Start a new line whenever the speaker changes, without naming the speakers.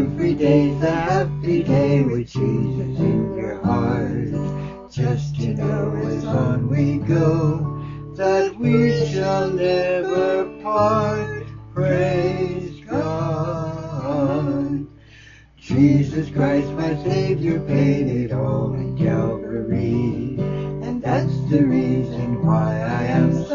Every day's a happy day with Jesus in your heart. Just to know as on we go, that we shall never part. Praise God. Jesus Christ, my Savior, paid it all at Calvary. And that's the reason why I am so